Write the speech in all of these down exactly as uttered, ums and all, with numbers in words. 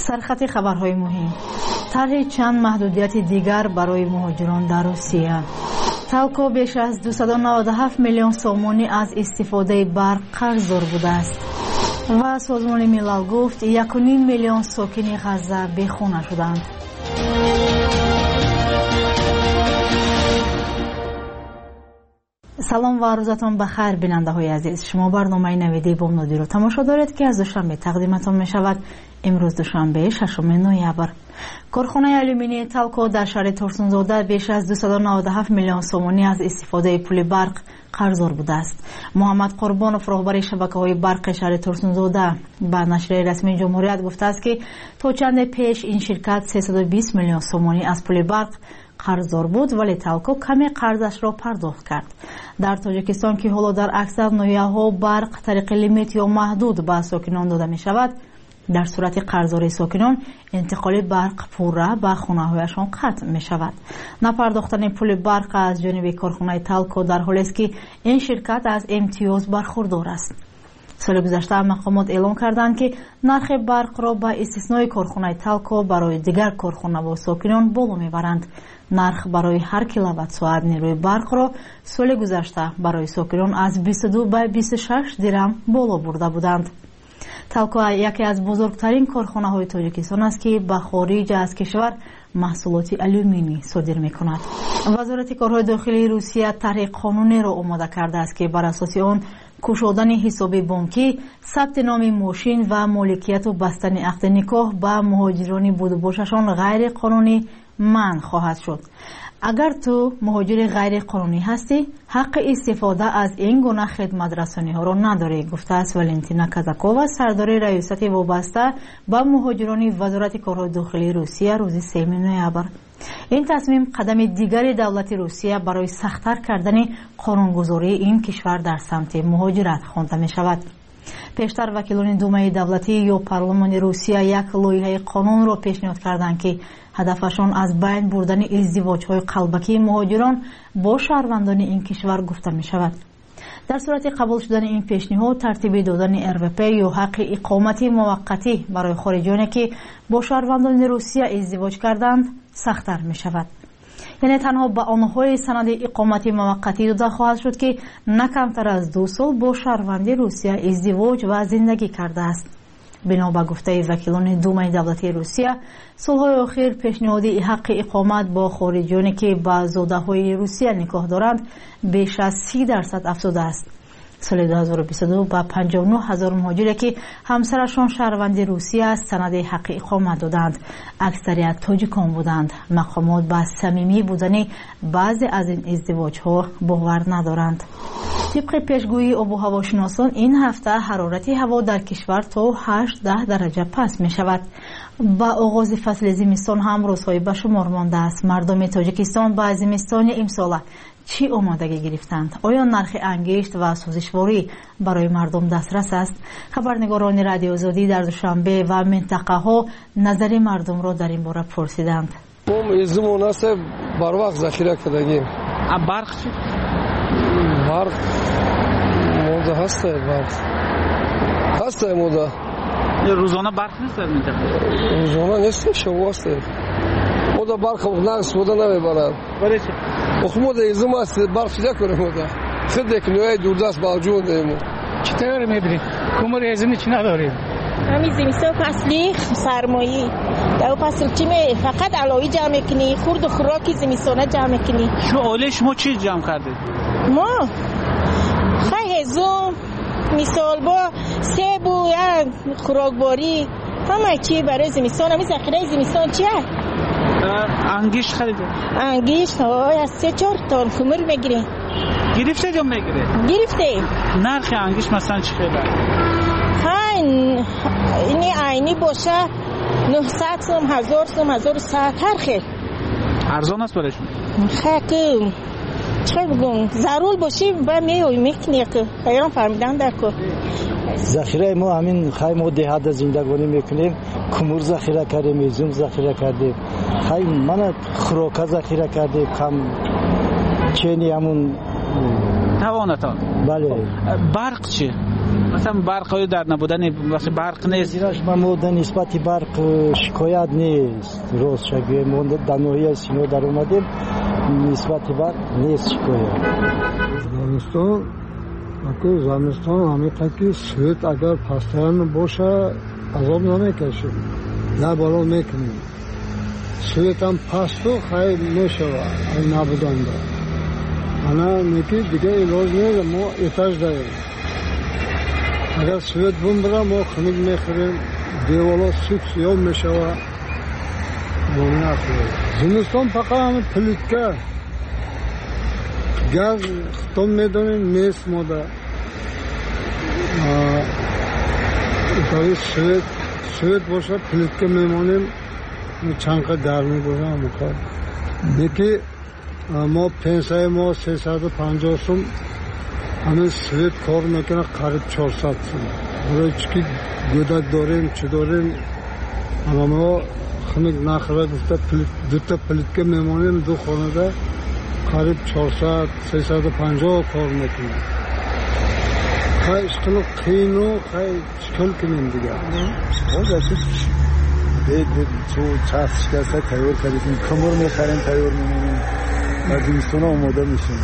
سرخط خبرهای مهم. طرح چند محدودیت دیگر برای مهاجران در روسیه. تالکو بیش از دویست و نود و هفت میلیون سومونی از استفاده برق قرضدار بوده است و سازمان ملل گفت یک و نیم میلیون ساکن غزه بیخانه شدند. سلام و روزتان بخیر بیننده های عزیز. شما برنامه نویدی بوم نودی رو تماشا دارید که از دوشنبه تقدیمتان می شود. امروز دوشنبه ششم نوامبر. کارخانه آلومینی تالکو در شهر ترسونزاده بیش از دویست و نود و هفت میلیون سومونی از استفاده پول برق قرضدار بوده است. محمد قربانوف راهبر شبکه‌های برق شهر ترسونزاده به نشریه رسمی جمهوریت گفته است که تا چند پیش این شرکت سیصد و بیست میلیون سومونی از پول برق قرضدار بود ولی تالکو کمی قرضش را پرداخت کرد. در تاجیکستان که حالا در اکثر ناحیه‌ها برق طریق لیمیت یا محدود به ساکنان داده می شود، در صورت قرضداری ساکنان انتقال برق پورا به خانه‌هایشان قطع می شود. نپرداختن پول برق از جانب کارخانه تالکو در حالی است که این شرکت از امتیاز برخوردار است. سال گذشته مقامات اعلام کردند که نرخ برق را با استثنای کارخانه تالکو برای دیگر کارخانه و ساکنان بالا میبرند. نرخ برای هر کیلووات ساعت نیروی برق را سال گذشته برای ساکنان از بیست و دو به بیست و شش درم بالا برده بودند. تالکو یکی از بزرگترین کارخانه های تاجیکستان است که به خارج از کشور محصولات آلومینی صادر میکند. وزارت کارهای داخلی روسیه طرح قانونی را آماده کرده است که بر اساس آن گشودن حساب بانکی، ثبت نام ماشین و مالکیت و بستن عقد نکاح به مهاجران بود و باششان غیر قانونی منع خواهد شد. اگر تو مهاجر غیر قانونی هستی، حق استفاده از این گونه خدمت رسانی ها را نداری، گفته است والنتینا کازاکووا، سردار ریاست وابسته به مهاجران وزارت کارهای داخلی روسیه روز سوم نوامبر. این تصمیم قدم دیگری دولت روسیه برای سخت‌تر کردن قانونگذاری این کشور در سمت مهاجرت خوانده می شود. پیشتر وکیلان دومای دولتی یا پارلمان روسیه یک لایحه قانون را پیشنهاد کردند که هدفشان از بین بردن ازدواج‌های قلبکی مهاجران با شهروندان این کشور گفته می شود. در صورت قبول شدن این پیشنهاد، ترتیب دادن ار وی پی یا حق اقامت موقتی برای خارجیانی که با شهروندان روسیه ازدواج کردند سخت‌تر می شود. یعنی تنها به آنهای سند اقامت موقتی داده خواهد شد که نه کمتر از دو سال با شهروند روسیه ازدواج و زندگی کرده است. بنا به گفته وکیلان دومای دولتی روسیه، سالهای اخیر پیشنهاد حق اقامت با خارجیانی که با زاده‌های روسیه نکاح دارند بیش از سی درصد افزوده است. سال دو هزار و بیست و دو با پنجاه و نه هزار مهاجری که همسرشان شهروند روسیه است سند حق اقامت دادند. اکثریت تاجیکان بودند. مقامات به صمیمی بودن بعضی از این ازدواج‌ها باور ندارند. طبق پیشگویی آب و هواشناسان این هفته حرارت هوا در کشور تا هشت ده درجه پست می شود. با آغاز فصل زمستان هم روزهای به شمار مانده است. مردم تاجیکستان با زمستان امسال چی آمادگی گرفتند؟ آیا نرخ انگشت و سوزشواری برای مردم دسترس است؟ خبرنگاران رادیو آزادی در دوشنبه و منطقه ها نظر مردم را در این باره پرسیدند. ما از مناسب بر وقت ذخیره کردیم. برق چی؟ برق مودا هست برق. هست مودا. روزانه برق نیست در منطقه. روزانه نیست، شب است. مودا برق نقص بوده نمیبرد. برای چی؟ اخمود ایزم است برق چیزا کنه مودا. خود که نوعی دوردست باوجود دیمو. چطور میبری؟ کمر ایزمی چی نداریم؟ همین زمستان فصلی سرمایی. در فصل چی فقط علایی جمع کنی، خورد و خوراکی زمستانه جمع کنی. شما اولی شما چی جمع کردید؟ ما خیلی هزوم مثال با سیب و خوراکباری همه چی برای زمستان. همین ذخیره زمستان چیه؟ انگشت خریده؟ انگشت های از سه چهار تان کمر میگیره. گرفته یا میگیره؟ گرفته. نرخ انگشت مثلا چی خیلی؟ ها اینی عینی باشه نهصد سوم، هزار سوم، هزار و صد هر خیلی ارزان است برایشون؟ خیلی چه بگم ضرور باشی و میوی میکنی که پیام فرمیدن در که ذخیره ما همین خیلی ما دهات زندگانی میکنیم. کمور ذخیره کردیم، ایزوم ذخیره کردیم، خیلی من خوراک ذخیره کردیم، کم چینی همون توانتا. بله. برق چی؟ مثلا برق در نبودن وقتی برق نیست ما مودن نسبت برق شکایت نیست روز شگه مونده در نوعی سینو در اومدیم نسبت برق نیست شکایت زمستان اگه زمستان همیشه که سویت اگر پستران باشه عذاب نمیکشیم نه بالا میکنیم سویت هم پستو خیلی میشوه این نبودن دار انا میگه دیگه علاج نیست ما اتاج داریم اگر سویت بوم برا ما خمید میخوریم دیوالا سوک سیاه میشوه ما نخوریم زمستان فقط همه پلیتکه گاز ختم میدونیم نیست ماده اتاقی سویت سویت باشه پلیتکه میمانیم چنقه گرمی باشه همون دیگه ما پنسای ما سیصد و پنجاه سوم همین سویت کار میکنه قریب چهارصد سوم برای چکی گودک داریم چی داریم اما ما خمیک نخواه دو تا پلیتکه میمانیم دو خانه ده قریب چهارصد سیصد و پنجاه کار میکنیم خیلی اشکال قین و خیلی اشکال کنیم دیگه دید دید چو چست شکسته تیور کردیم کمر میخریم تیور میمونیم و زمستان آماده میشیم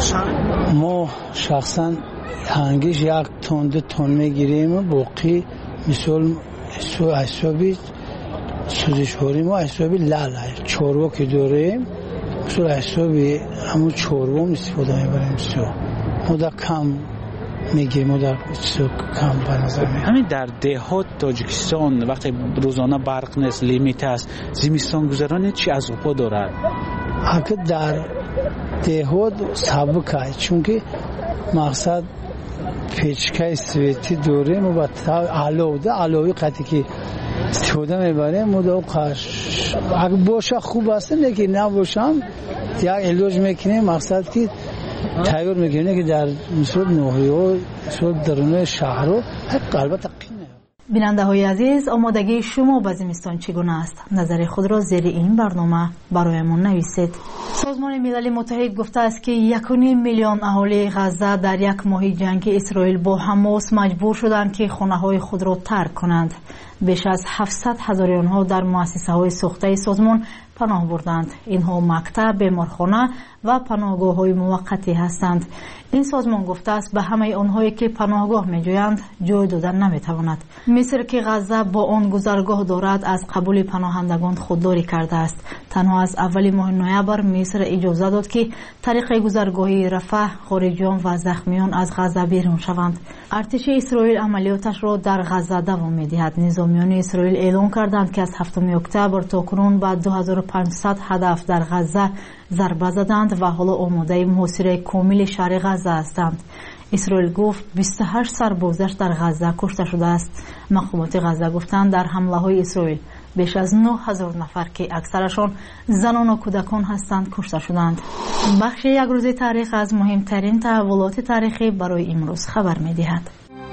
ما شخصا هنگیش یک تن دو تن میگیریم باقی مثل حسابی سوزشواری ما حسابی لالای چورو که داریم مثل حسابی همون چورو استفاده میبریم سو ما در کم میگیم ما در سو کم بنظر میگیم همین در دهات تاجیکستان وقتی روزانه برق نیست لیمیت است زمستان گذرانی چی عذابا دارد؟ اگه در دهات سبکه چون که مقصد پیچکای سویتی داریم و علاوه علاوه قطعی که استفاده میبریم مدام قش اگه باشه خوب است نگه نباشم یا علاج میکنیم مقصد که تیار میکنه که در مثل نوحی و مثل درون شهر و قلبه تقینه. بیننده های عزیز آمادگی شما به زمستان چگونه است؟ نظر خود را زیر این برنامه برایمان نویسید. سازمان ملل متحد گفته است که یک و نیم میلیون اهالی غزه در یک ماه جنگ اسرائیل با حماس مجبور شدند که خانه های خود را ترک کنند. بیش از هفتصد هزار آنها در مؤسسه های ساخته سازمان پناه بردند. اینها مکتب، بیمارخانه و پناهگاه های موقتی هستند. این سازمان گفته است به همه آنهایی که پناهگاه می‌جویند جای دادن نمی‌تواند. مصر که غزه با آن گذرگاه دارد از قبول پناهندگان خودداری کرده است. تنها از اول ماه نوامبر مصر اجازه داد که طریق گذرگاهی رفح خارجیان و زخمیان از غزه بیرون شوند. ارتش اسرائیل عملیاتش را در غزه دوام می‌دهد. نظامیان اسرائیل اعلام کردند که از هفتم اکتبر تا کنون به دو هزار و پانصد هدف در غزه ضربه زدند و حالا آماده محاصره کامل شهر غزه هستند. اسرائیل گفت بیست و هشت سربازش در غزه کشته شده است. مقامات غزه گفتند در حمله های اسرائیل بیش از نه هزار نفر که اکثرشان زنان و کودکان هستند کشته شدند. بخش یک روز تاریخ از مهمترین تحولات تاریخی برای امروز خبر می‌دهد.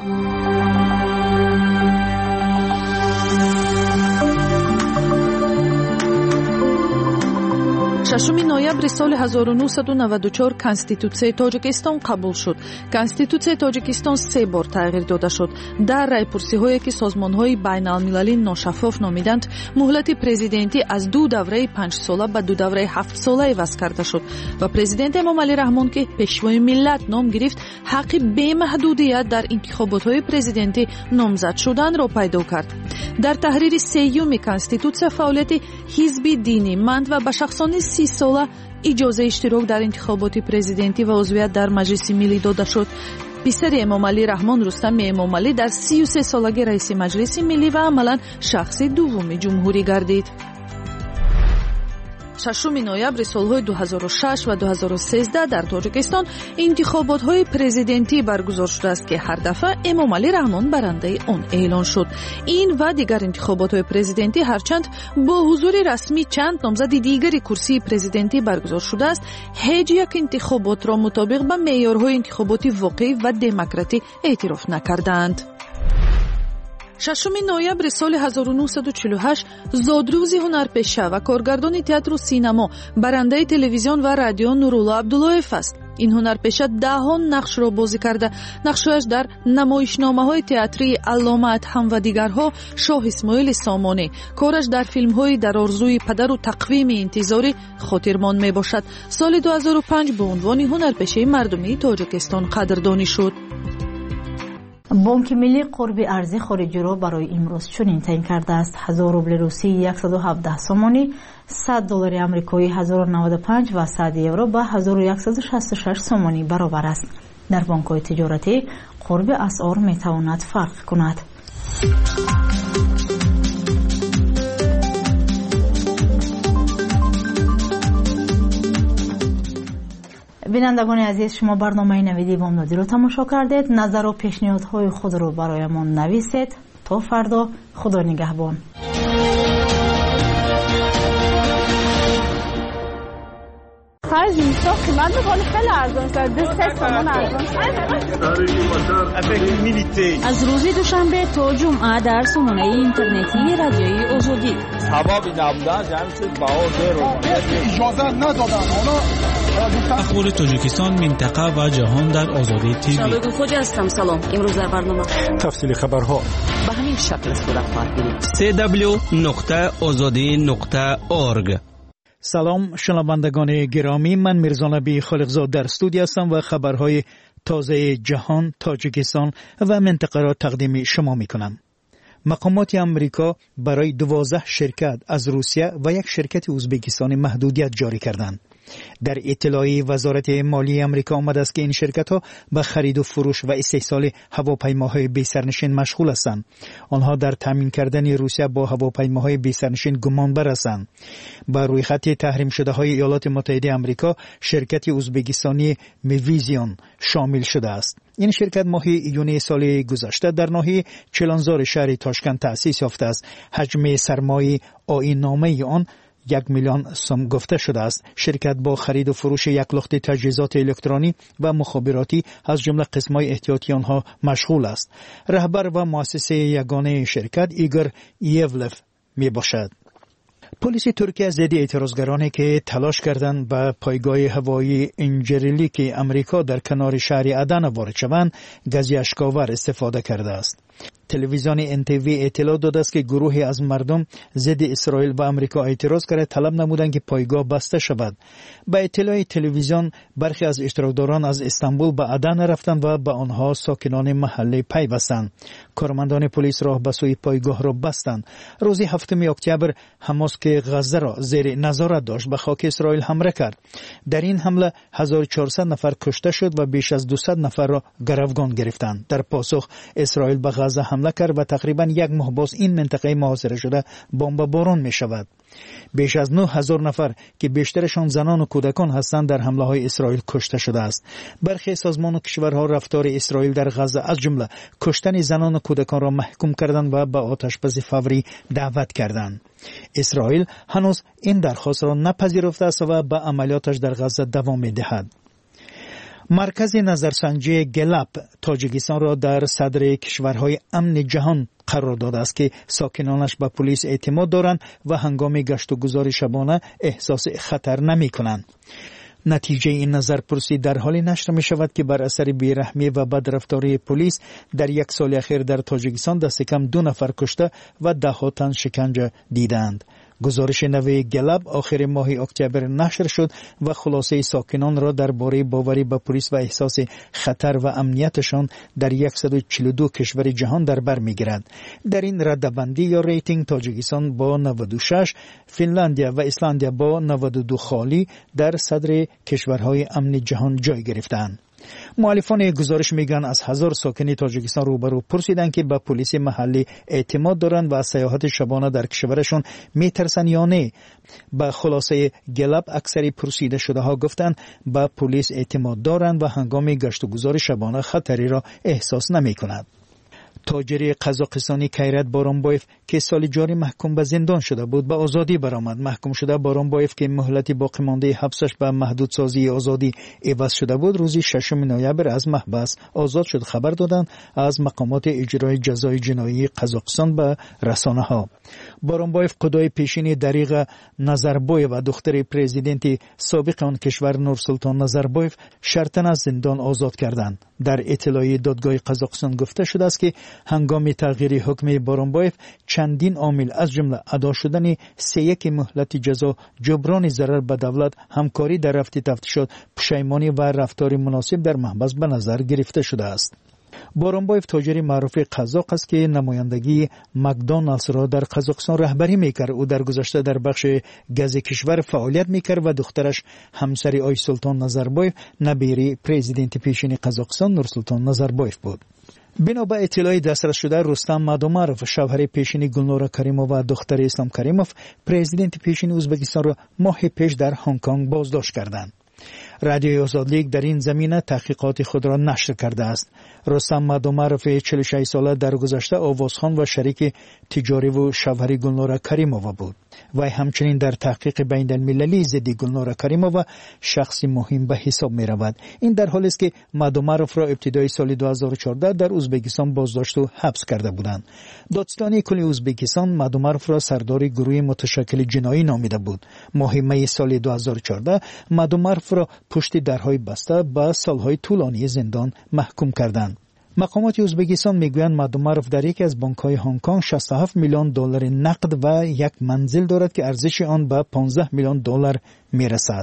ششم نوامبر سال هزار و نهصد و نود و چهار کنستیتوسیای تاجیکستان قبول شد. کنستیتوسیای تاجیکستان سه بار تغییر داده شد. در رایپرسی‌هایی که سازمان‌های بین‌المللی ناشفاف نامیدند، مهلت پرزیدنتی از دو دوره پنج ساله به دو دوره هفت ساله عوض کرده شد و پرزیدنت امامعلی رحمان که پیشوای ملت نام گرفت، حق بی‌محدودیت در انتخابات‌های پرزیدنتی نامزد شدن را پیدا کرد. در تحریر سیوم کنستیتوسیا فعالیت حزب دینی مند و به شخصان سی ساله اجازه اشتراک در انتخابات پرزیدنتی و عضویت در مجلس ملی داده شد. پسر امامعلی رحمان رستم امامعلی در سی و سه سالگی رئیس مجلس ملی و عملاً شخص دوم جمهوری گردید. ششم نوامبر سالهای دو هزار و شش و دو هزار و سیزده در تاجیکستان انتخابات‌های پرزیدنتی برگزار شده است که هر دفعه امامعلی رحمان برنده آن اعلان شد. این و دیگر انتخابات‌های پرزیدنتی هرچند با حضور رسمی چند نامزد دیگری کرسی پرزیدنتی برگزار شده است، هیچ یک انتخابات را مطابق با معیارهای انتخاباتی واقعی و دموکراتی اعتراف نکردند. ششم نوامبر سال هزار و نهصد و چهل و هشت زادروز هنرپیشه و کارگردان تئاتر و سینما برنده تلویزیون و رادیو نورالله عبداللهیف است. این هنرپیشه دهها نقش را بازی کرده. نقشش در نمایشنامه‌های تئاتری علامه ادهم و دیگرها، شاه اسماعیل سامانی. کارش در فیلم‌های در آرزوی پدر و تقویم انتظاری خاطرمان میباشد. سال دو هزار و پنج به عنوان هنرپیشه مردمی تاجیکستان قدردانی شد. بانک ملی قرب ارزی خارجی را برای امروز چنین تعیین کرده است: هزار روبل روسی صد و هفده سومانی، صد دلار آمریکایی هزار و نود و پنج و صد یورو به هزار و صد و شصت و شش سومانی برابر است. در بانک‌های تجارتی قرب اسعار میتواند فرق کند. بینندگان عزیز، شما برنامه نویدی بامدادی رو تماشا کردید. نظر و پیشنهادهای خود رو برایمان نویسید. تا فردا، خدا نگهبان. خرج میشه قیمت بکنه خیلی ارزان شد. دو سه تومن ارزان شد. از روز دوشنبه تا جمعه در سامانه اینترنتی رادیوی آزادی. سبب نبودن جمع شد بهادر رو اجازه ندادن. حالا اخبار تاجیکستان، منطقه و جهان در آزادی تیوی. شبکه خوج هستم. سلام. امروز در برنامه تفصیل خبرها به همین شکل صورت خواهد گرفت. سی دبلیو نقطه آزادی نقطه اورگ. سلام شنوندگان گرامی، من میرزا نبی خالقزاد در استودیو هستم و خبرهای تازه جهان، تاجیکستان و منطقه را تقدیم شما میکنم. مقامات امریکا برای دوازده شرکت از روسیه و یک شرکت ازبکستانی محدودیت جاری کردند. در اطلاعی وزارت مالی امریکا آمده است که این شرکت‌ها به خرید و فروش و استحصال هواپیماهای بی سرنشین مشغول هستند. آنها در تامین کردن روسیه با هواپیماهای بی سرنشین گمانبر هستند. بر روی خط تحریم شده های ایالات متحده آمریکا شرکت ازبکستانی میویزیون شامل شده است. این شرکت ماه ایون سال گذشته در ناحیه چلانزار شهر تاشکند تأسیس یافته است. حجم سرمایه آیین‌نامه آن یک میلیون سوم گفته شده است. شرکت با خرید و فروش یک لخت تجهیزات الکترونی و مخابراتی از جمله قسم‌های احتیاطی آنها مشغول است. رهبر و مؤسس یگانه شرکت ایگور یولف می باشد. پلیس ترکیه ضد اعتراضگرانی که تلاش کردند به پایگاه هوایی انجریلیک امریکا در کنار شهر عدن وارد شوند، گازی اشک‌آور استفاده کرده است. تلویزیون ان تی وی اطلاع داده است که گروهی از مردم ضد اسرائیل و امریکا اعتراض کرده طلب نمودند که پایگاه بسته شود. با اطلاع تلویزیون برخی از اشتراکداران از استانبول به عدن رفتند و به آنها ساکنان محله پیوستند. کارمندان پلیس راه به سوی پایگاه را بستند. روز هفتم اکتبر حماس که غزه را زیر نظارت داشت به خاک اسرائیل حمله کرد. در این حمله هزار و چهارصد نفر کشته شد و بیش از دویست نفر را گروگان گرفتند. در پاسخ اسرائیل به غزه حمله کرد و تقریبا یک ماه باز این منطقه محاصره شده بمباران می شود. بیش از نه هزار نفر که بیشترشان زنان و کودکان هستند در حمله های اسرائیل کشته شده است. برخی سازمان و کشورها رفتار اسرائیل در غزه از جمله کشتن زنان و کودکان را محکوم کردند و به آتش‌بس فوری دعوت کردند. اسرائیل هنوز این درخواست را نپذیرفته است و به عملیاتش در غزه دوام می دهد. مرکز نظرسنجی گلاب تاجیکستان را در صدر کشورهای امن جهان قرار داده است که ساکنانش به پلیس اعتماد دارند و هنگام گشت و گذار شبانه احساس خطر نمی کنند. نتیجه این نظرپرسی در حالی نشر می شود که بر اثر بیرحمی و بدرفتاری پلیس در یک سال اخیر در تاجیکستان دست کم دو نفر کشته و ده ها تن شکنجه دیدند. گزارش نوی گلاب آخر ماه اکتبر نشر شد و خلاصه ساکنان را درباره باوری به پلیس و احساس خطر و امنیتشان در صد و چهل و دو کشور جهان در بر میگیرد. در این رده‌بندی یا ریتینگ تاجیکستان با نود و شش، فنلاندیا و ایسلندیا با نود و دو خالی در صدر کشورهای امن جهان جای گرفتند. مؤلفان گزارش میگن از هزار ساکن تاجیکستان روبرو پرسیدند که به پلیس محلی اعتماد دارند و از سیاحت شبانه در کشورشون میترسن یا نه. به خلاصه گلاب اکثری پرسیده شده ها گفتند به پلیس اعتماد دارند و هنگام گشت و گذار شبانه خطری را احساس نمی کنند. تاجر قزاقستانی کیرت بارانبایف که سال جاری محکوم به زندان شده بود به آزادی برآمد. محکوم شده بارانبایف که مهلت باقی مانده حبسش به محدودسازی آزادی عوض شده بود روز ششم نوامبر از محبس آزاد شد. خبر دادند از مقامات اجرای جزای جنایی قزاقستان به رسانه ها. بارانبایف قضای پیشین دریغ نظربایف و دختر پرزیدنت سابق آن کشور نورسلطان نظربایف شرطاً از زندان آزاد کردند. در اطلاعیه دادگاه قزاقستان گفته شده است که هنگام تغییر حکم بارانبایف چندین عامل از جمله ادا شدن سه یک مهلت جزا، جبران ضرر به دولت، همکاری در رفع تفتیشات، پشیمانی و رفتار مناسب در محبس به نظر گرفته شده است. بارانبایف تاجر معروف قزاق است که نمایندگی مکدونالدز را در قزاقستان رهبری میکرد. او در گذشته در بخش گاز کشور فعالیت میکرد و دخترش همسر آی سلطان نظربایف نبیری پرزیدنت پیشین قزاقستان نورسلطان نظربایف بود. بنا به اطلاع دسترس شده رستم مادومارف شوهر پیشین گلنورا کریموف و دختر اسلام کریموف پرزیدنت پیشین ازبکستان را ماه پیش در هنگ کنگ بازداشت کردند. رادیوی آزاد لیگ در این زمینه تحقیقات خود را نشر کرده است. رستم مادومارف چهل و شش ساله در گذشته آوازخوان و شریک تجاری و شوهر گلنورا کریمووا بود. وی همچنین در تحقیق بین المللی ضد گلنورا کریمووا شخصی مهم به حساب می رود. این در حالی است که مادومارف را ابتدای سال دو هزار و چهارده در ازبکستان بازداشت و حبس کرده بودند. دادستانی کل ازبکستان مادومارف را سردار گروه متشکل جنایی نامیده بود. ماه می سال دو هزار و چهارده مادومارف را پشت درهای بسته به سالهای طولانی زندان محکوم کردند. مقامات ازبکستان میگویند مادومارف در یکی از بانک‌های هنگ کنگ شصت و هفت میلیون دلار نقد و یک منزل دارد که ارزش آن به پانزده میلیون دلار میرسد.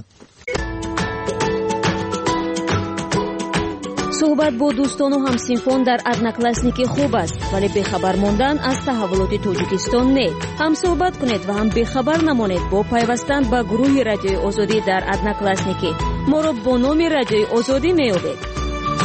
صحبت با دوستان و همسینفان در одноклассники خوب است ولی بخبر ماندن از تحولات تاجیکستان نه. هم صحبت کنید و هم بخبر نمانید با پیوستن به گروه رادیوی آزادی در одноклассники. ما را با نام رادیوی آزادی میابید.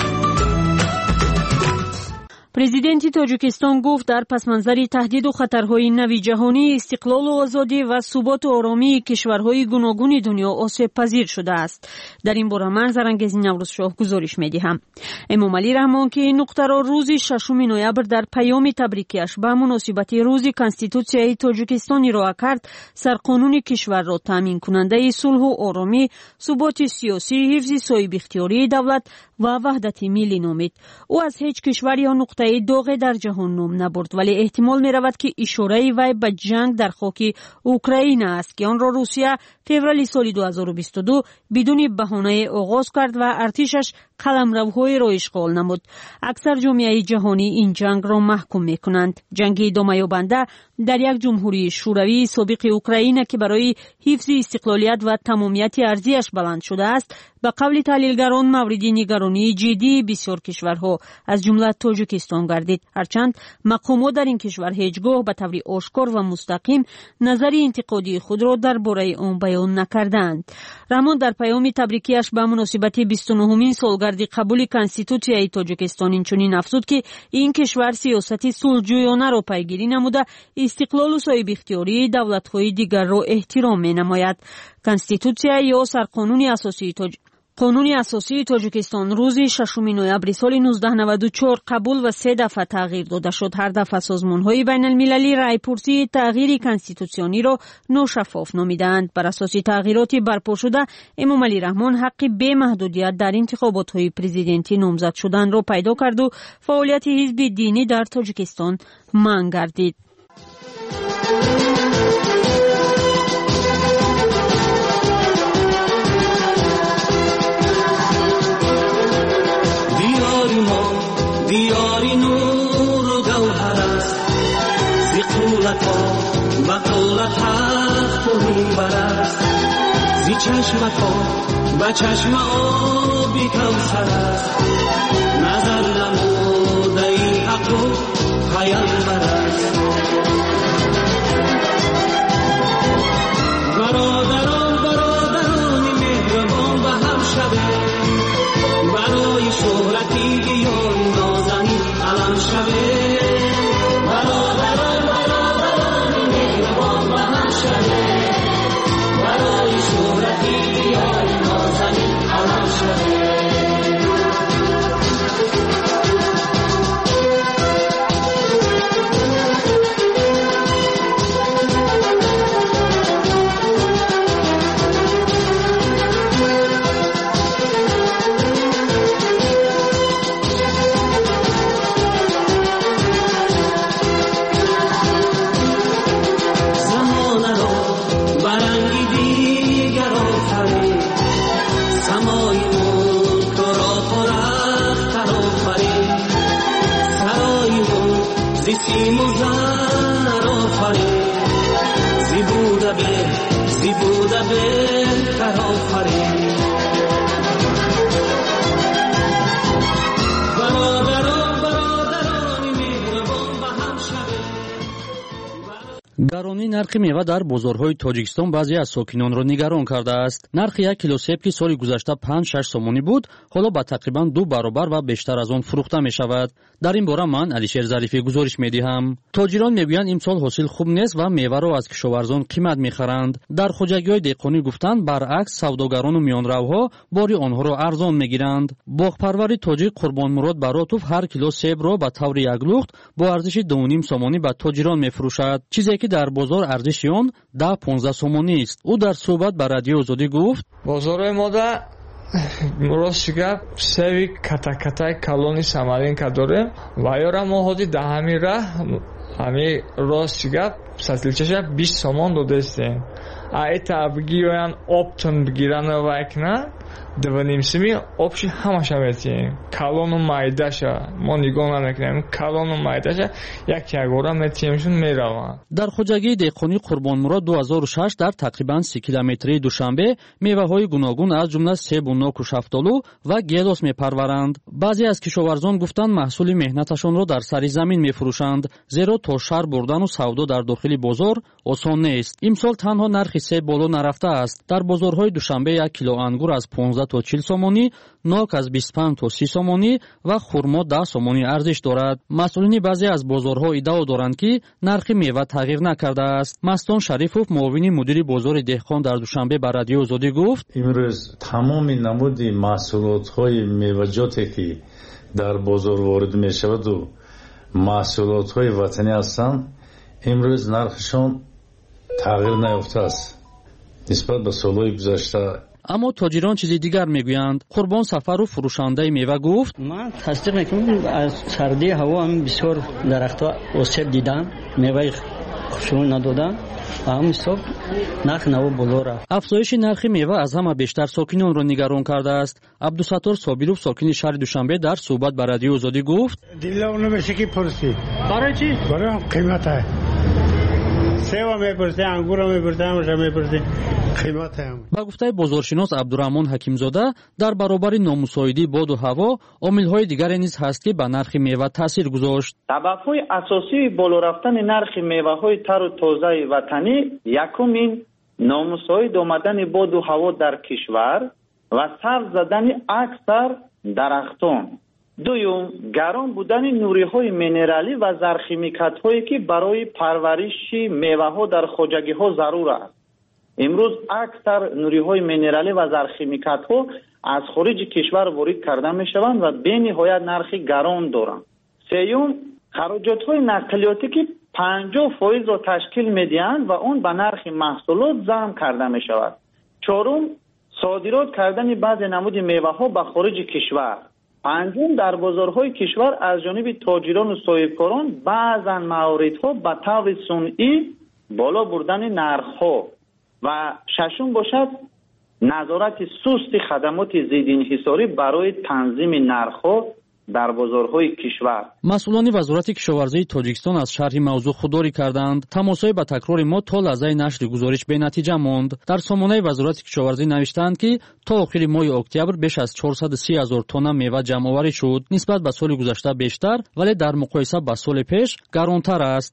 президенти тоҷикистон гуфт дар пасманзари таҳдиду хатарҳои нави ҷаҳонӣ истиқлолу озодӣ ва суботу оромии кишварҳои гуногуни дунё осебпазир шудааст. дар ин бора ман зарангези наврӯзшоҳ гузориш медиҳам. эмомалӣ раҳмон ки ин нуқтаро рӯзи шашуми ноябр дар паёми табрикиаш ба муносибати рӯзи конститутсияи тоҷикистон ироа кард, сарқонуни кишварро таъминкунандаи сулҳу оромӣ, суботи сиёсӣ, ҳифзи соҳибихтиёрии давлат ва ваҳдати миллӣ номид. ӯ аз ҳеҷ кишвар ё нуқтаи доғе дар ҷаҳон ном набурд, вале эҳтимол меравад ки ишораи вай ба ҷанг дар хоки Украина аст ки онро Русия феврали соли ду ҳазору бисту ду бидуни баҳонае оғоз кард ва артишаш қаламравҳоеро ишғол намуд. аксар ҷомеаи ҷаҳонӣ ин ҷангро маҳкум мекунанд. ҷанги идомаёбанда дар як ҷумҳурии шӯравии собиқи Украина ки барои ҳифзи истиқлолият ва тамомияти арзияш баланд шудааст, ба қавли таҳлилгарон мавриди нигаронии ҷиддии бисёр кишварҳо аз ҷумла тоҷикистон гардид. ҳарчанд мақомот дар ин кишвар ҳеҷ гоҳ ба таври ошкор ва мустақим назари интиқодии худро дар бораи он баён накардаанд. раҳмон дар паёми табрикиаш ба муносибати бисту нуҳумин солгарди қабули конститутсияи тоҷикистон инчунин афзуд ки ин кишвар сиёсати сулҳҷӯёнаро пайгирӣ намуда истиқлолу соҳибихтиёрии давлатҳои дигарро эҳтиром менамояд. конститутсия ё сарқонуни асосии тоҷ қонуни асосии тоҷикистон рӯзи шашуми ноябри соли нуздаҳ наваду чор қабул ва се дафъа тағйир дода шуд. ҳар дафъа созмонҳои байналмилалӣ райпурсии тағйири конститутсиониро ношаффоф номидаанд. бар асоси тағйироти барпошуда эмомалӣ раҳмон ҳаққи бемаҳдудият дар интихоботҳои президентӣ номзад шуданро пайдо карду фаъолияти ҳизби динӣ дар тоҷикистон манъ гардид. دیاری نور و گوهر است زی قولت ها و قولت تخت و میبر است زی چشمت ها و چشم آبی کوثر است نظر نموده ای حق و پیامبر است برادران برادران مهربان به هم شبه برای شهرتی یاری نازنین علم شبه برادران برادران مهربان به هم شبه برای شهرتی یاری نازنین علم شبه به زیبوده بهتر آفرین гаронӣ нархи мева дар бозорҳои тоҷикистон баъзе аз сокинонро нигарон кардааст. Нархи як кило себ ки соли гузашта панҷ шаш сомонӣ буд, ҳоло ба тақрибан ду баробар ва бештар аз он фурӯхта мешавад. Дар ин бора ман Алишер Зарифӣ гузориш медиҳам. Тоҷирон мегӯянд имсол ҳосил хуб нест ва меваро аз кишоварзон қимат мехаранд. Дар хоҷагиҳои деҳқонӣ гуфтанд баръакс савдогарону миёнравҳо бори онҳоро арзон мегиранд. Боғпарвари тоҷик Қурбонмурод Баротов ҳар кило себро ба таври як лухт бо арзиши дуним сомонӣ ба тоҷирон мефурӯшад, чизе ки дар бозор арзиши он да понздаҳ сомонист. Ӯ дар суҳбат ба Радиои Озодӣ гуфт: бозорои мода рости гап севи ката-катаи калони самаринка дорем ва ёра мо ҳоди даҳамира ҳами рости гап сатилчаша бист сомон додестем. А это бигиёян оптон бигирана вайкна дванимсими обши ҳамаша метием. Калону майдаша мо нигоҳ намекунем. Калону майдаша як ягора метиемшун мераванд. Дар хоҷагии деҳқонӣ Қурбонмурод ду ҳазору шаш дар тақрибан си километрии Душанбе меваҳои гуногун аз ҷумла себу ноку шафтолу ва гелос мепарваранд. Баъзе аз кишоварзон гуфтанд маҳсули меҳнаташонро дар сари замин мефурӯшанд, зеро то шаҳр бурдану савдо дар дохили бозор осон нест. Имсол танҳо нархи себ боло нарафтааст. Дар бозорҳои Душанбе як кило ангур аз понздаҳ то чил сомонӣ, нок аз бисту панҷ то си сомонӣ ва хурмо даҳ сомонӣ арзиш дорад. Масъулини баъзе аз бозорҳо иддао доранд ки нархи мева тағйир накардааст. Мастон Шарифов, муовини мудири бозори деҳқон дар Душанбе ба Радиои Озодӣ гуфт: имрӯз тамоми намуди маҳсулотҳои меваҷоте ки дар бозор ворид мешаваду маҳсулотҳои ватанӣ ҳастанд, имрӯз нархшон тағйир наёфтааст нисбат ба солҳои гузашта. аммо тоҷирон чизи дигар мегӯянд. Қурбон Сафаров, фурӯшандаи мева, гуфт: ман тасдиқ мекунам, аз сардии ҳаво ҳам бисёр дарахтҳо осеб дидам, меваи хушбӯй надодам, ба ҳамин ҳисоб нархи наво боло рафт. Афзоиши нархи мева аз ҳама бештар сокинонро нигарон кардааст. Абдусаттор Собиров, сокини шаҳри Душанбе, дар суҳбат ба Радиои Озодӣ гуфт: дилам намеша ки пурсӣ. барои чӣ? барои қимата. сева мепурсӣ, ангура мепурсӣ, ҳамаша мепурсӣ. ба гуфтаи бозоршинос Абдураҳмон Ҳакимзода, дар баробари номусоидии боду ҳаво омилҳои дигаре низ ҳаст ки ба нархи мева таъсир гузошт. сабабҳои асосии боло рафтани нархи меваҳои тару тозаи ватанӣ якум ин номусоид омадани боду ҳаво дар кишвар ва сар задани аксар дарахтон. дуюм гарон будани нуриҳои минералӣ ва зархимикатҳое ки барои парвариши меваҳо дар хоҷагиҳо зарур аст. имрӯз аксар нуриҳои минералӣ ва зархимикатҳо аз хориҷи кишвар ворид карда мешаванд ва бениҳоят нархи гарон доранд. сеюм хароҷотҳои нақлиётӣ ки панҷоҳ фоизро ташкил медиҳанд ва он ба нархи маҳсулот замъ карда мешавад. чорум содирот кардани баъзе намуди меваҳо ба хориҷи кишвар. панҷум дар бозорҳои кишвар аз ҷониби тоҷирону соҳибкорон баъзан мавридҳо ба таври сунъӣ боло бурдани нархҳо. ва шашум бошад назорати сусти хадамоти зиддинҳисорӣ барои танзими нархҳо дар бозорҳои кишвар. масъулони вазорати кишоварзии тоҷикистон аз шарҳи мавзӯъ худдорӣ карданд. тамосҳои ба такрори мо то лаҳзаи нашри гузориш бенатиҷа монд. дар сомонаи вазорати кишоварзӣ навиштаанд ки то охири моҳи октябр беш аз чорсаду си ҳазор тонна мева ҷамъоварӣ шуд. нисбат ба соли гузашта бештар, вале дар муқоиса ба соли пеш гаронтар аст.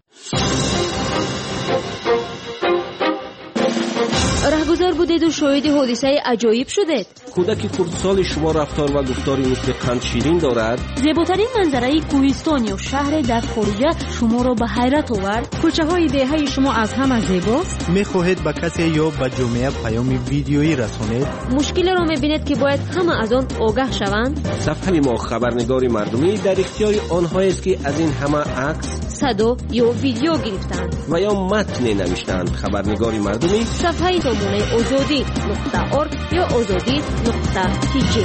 раҳгузор будеду шоҳиди ҳодисаи аҷоиб шудед. кӯдаки хурдсоли шумо рафтор ва гуфтори мисли қандширин дорад. зеботарин манзараи кӯҳистон ё шаҳре дар хориҷа шуморо ба ҳайрат овард. кӯчаҳои деҳаи шумо аз ҳама зебост. мехоҳед ба касе ё ба ҷомеа паёми видеоӣ расонед. мушкилеро мебинед ки бояд ҳама аз он огаҳ шаванд. сафҳаи мо хабарнигори мардумӣ дар ихтиёри онҳоест ки аз ин ҳама акс, садо ё видео гирифтанд ва ё матне навиштанд. хабарнигори мардумӣ сафҳаи томонаи озодӣ нуқта орг ё озодӣ нуқта тиҷи.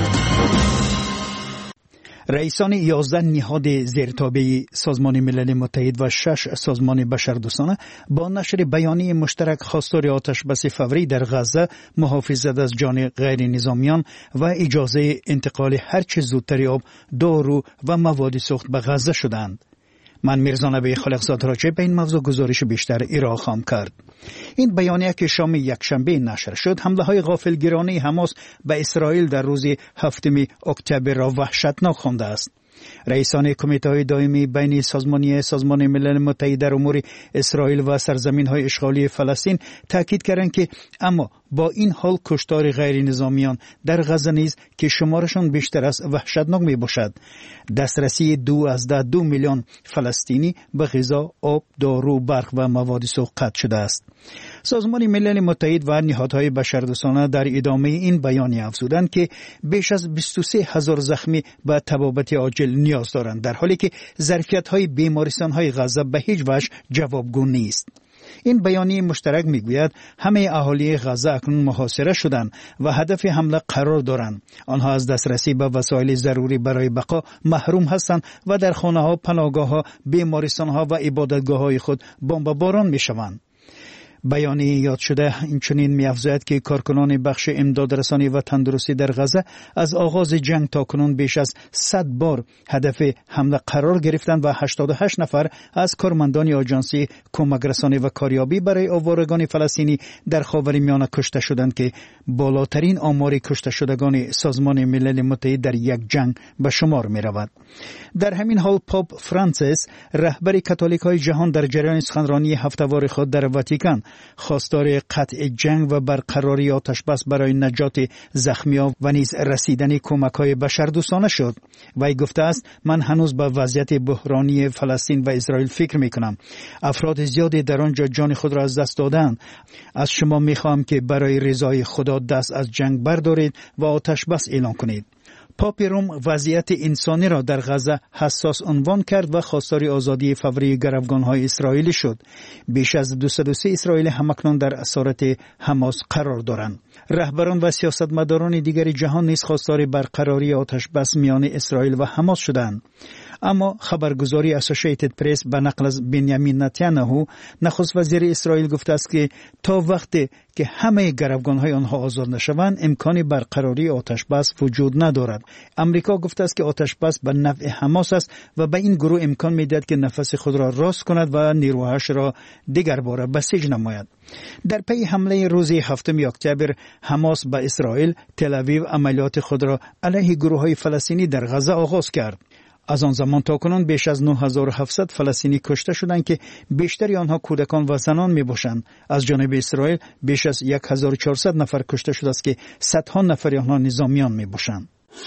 раисони ёздаҳ ниҳоди зертобаи созмони милали муттаҳид ва шаш созмони башардӯстона бо нашри байонияи муштарак хостори оташбаси фаврӣ дар ғазза, муҳофизат аз ҷони ғайринизомиён ва иҷозаи интиқоли ҳарчи зудтари об, дору ва маводи сӯхт ба ғазза шуданд. من میرزا نبی خالقزاد راجع به این موضوع گزارش بیشتر ارائه خواهم کرد. این بیانیه که شام یکشنبه نشر شد حمله های غافلگیرانه حماس به اسرائیل در روز هفتم اکتبر را وحشتناک خوانده است. رئیسان کمیته های دائمی بین سازمانی سازمان ملل متحد در امور اسرائیل و سرزمین های اشغالی فلسطین تاکید کردند که اما با این حال کشتار غیر نظامیان در غزه نیز که شمارشان بیشتر از وحشتناک می باشد. دسترسی دو از ده دو میلیون فلسطینی به غذا، آب، دارو، برق و مواد سوخت قطع شده است. سازمان ملل متحد و نهادهای بشردوستانه در ادامه این بیانیه افزودند که بیش از بیست و سه هزار زخمی به طبابت عاجل نیاز دارند، در حالی که ظرفیت‌های بیمارستان‌های غزه به هیچ وجه جوابگو نیست. این بیانیه مشترک میگوید همه اهالی غزه اکنون محاصره شدند و هدف حمله قرار دارند. آنها از دسترسی به وسایل ضروری برای بقا محروم هستند و در خانه‌ها، پناهگاه‌ها، بیمارستان‌ها و عبادتگاه‌های خود بمباران می‌شوند. بیانیه یاد شده اینچنین می‌افزاید که کارکنان بخش امدادرسانی و تندرستی در غزه از آغاز جنگ تا کنون بیش از صد بار هدف حمله قرار گرفتند و هشتاد و هشت نفر از کارمندان آژانسی کمک رسانی و کاریابی برای آوارگان فلسطینی در خاورمیانه کشته شدند که بالاترین آمار کشته شدگان سازمان ملل متحد در یک جنگ به شمار می‌رود. در همین حال پاپ فرانسیس رهبر کاتولیک‌های جهان در جریان سخنرانی هفته‌وار خود در واتیکان خواستار قطع جنگ و برقراری آتش بس برای نجات زخمیان و نیز رسیدن کمک‌های بشردوستانه شد. وی گفته است من هنوز به وضعیت بحرانی فلسطین و اسرائیل فکر می‌کنم. افراد زیادی در آنجا جان خود را از دست دادند. از شما می‌خواهم که برای رضای خدا دست از جنگ بردارید و آتش بس اعلان کنید. پاپ روم وضعیت انسانی را در غزه حساس عنوان کرد و خواستار آزادی فوری گروگان‌های اسرائیلی شد. بیش از دویست و سه اسرائیلی همکنون در اسارت حماس قرار دارند. رهبران و سیاستمداران دیگر جهان نیز خواستار برقراری آتش بس میان اسرائیل و حماس شدند. اما خبرگزاری اسوسییتد پرس به نقل از بنیامین نتانیاهو نخست وزیر اسرائیل گفته است که تا وقتی که همه گروگان‌های آنها آزاد نشوند امکان برقراری آتش بس وجود ندارد. امریکا گفته است که آتش بس به نفع حماس است و به این گروه امکان می‌دهد که نفس خود را راست کند و نیروهاش را دیگر باره بسیج نماید. در پی حمله روز هفتم اکتبر حماس به اسرائیل، تل آویو عملیات خود را علیه گروه‌های فلسطینی در غزه آغاز کرد. از آن زمان تا کنون بیش از نه هزار و هفتصد فلسطینی کشته شدند که بیشتری آنها کودکان و زنان می باشند. از جانب اسرائیل بیش از هزار و چهارصد نفر کشته شده است که صدها نفر آنها نظامیان می باشند.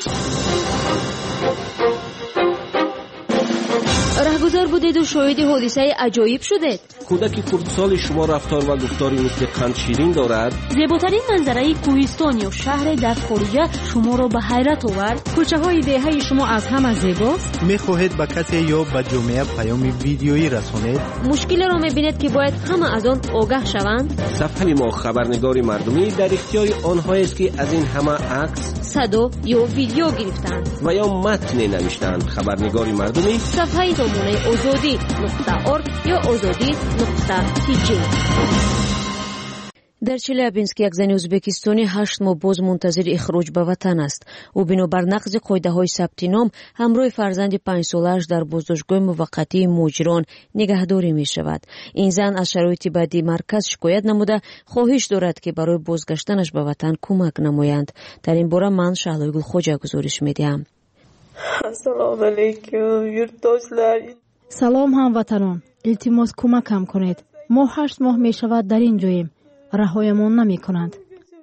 رهگذر بودید و شاهد حادثه عجایب شدید. کودک کردسال شما رفتار و گفتاری مثل قند شیرین دارد. زیباترین منظره کوهستان یا شهر در خارجه شما را به حیرت آورد. کوچه های دهه شما از همه زیباست. میخواهید به کسی یا به جامعه پیام ویدیویی رسانید. مشکل را میبینید که باید همه از آن آگاه شوند. صفحه ما خبرنگاری مردمی در اختیار آنهایی است که از این همه عکس، صدا یا ویدیو گرفتند و یا متن نوشتند. خبرنگاری مردمی صفحه نمونه آزادی نقطه اورگ یا آزادی نقطه تیجی. در چلیابینسک یک زن ازبکستانی هشت ماه باز منتظر اخراج به وطن است. او بنابر نقض قاعده‌های ثبت نام همراه فرزند پنج سالش در بازداشتگاه موقتی مهاجران نگهداری می شود. این زن از شرایط بدی مرکز شکایت نموده خواهش دارد که برای بازگشتنش به وطن کمک نمایند. در این باره من شهلایگل خوجا گزارش می دهم. السلام علیکم یurtdoshlar. سلام هموطنان، التماس کمکم کنید. ما هشت ماه می شود در این جاییم. رهایمان نمی کنند.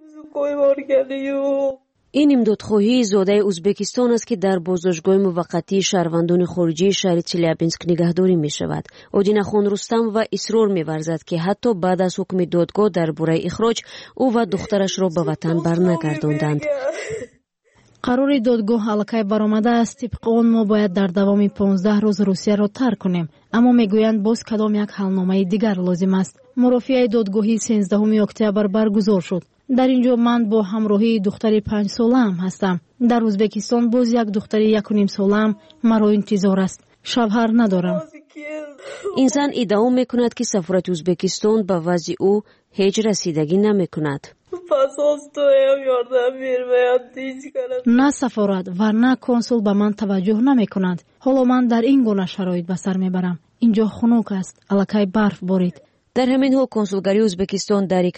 این امدادخواهی زاده ازبکستان است که در بازداشتگاه موقتی شهروندان خارجی شهر چلیابینسک نگهداری می شود. آدینه خان رستم و اصرار می ورزد که حتی بعد از حکم دادگاه درباره اخراج او و دخترش را به وطن برنگرداندند. قرار دادگاه الکی برآمده است. طبق آن ما باید در دوام پانزده روز روسیه را ترک کنیم، اما میگویند باز کدام یک حلنامه دیگر لازم است. مرافعه دادگاهی سیزدهم اکتبر برگزار شد. در اینجا من با همراهی دختری پنج ساله‌ام هستم. در ازبکستان باز یک دختری یک و نیم ساله‌ام مرا انتظار است. شوهر ندارم. این زن ادعا میکند که سفارت ازبکستان به وضع او هیچ رسیدگی نمیکند. посольствоям ёрдам мермеяд هیچ کس. نه سفارت و نه کنسول به من توجه نمی کنند. حالا من در این گونه شرایط به سر میبرم. اینجا خنک است. الکی برف بارید. در همین حال کنسولگری ازبکستان در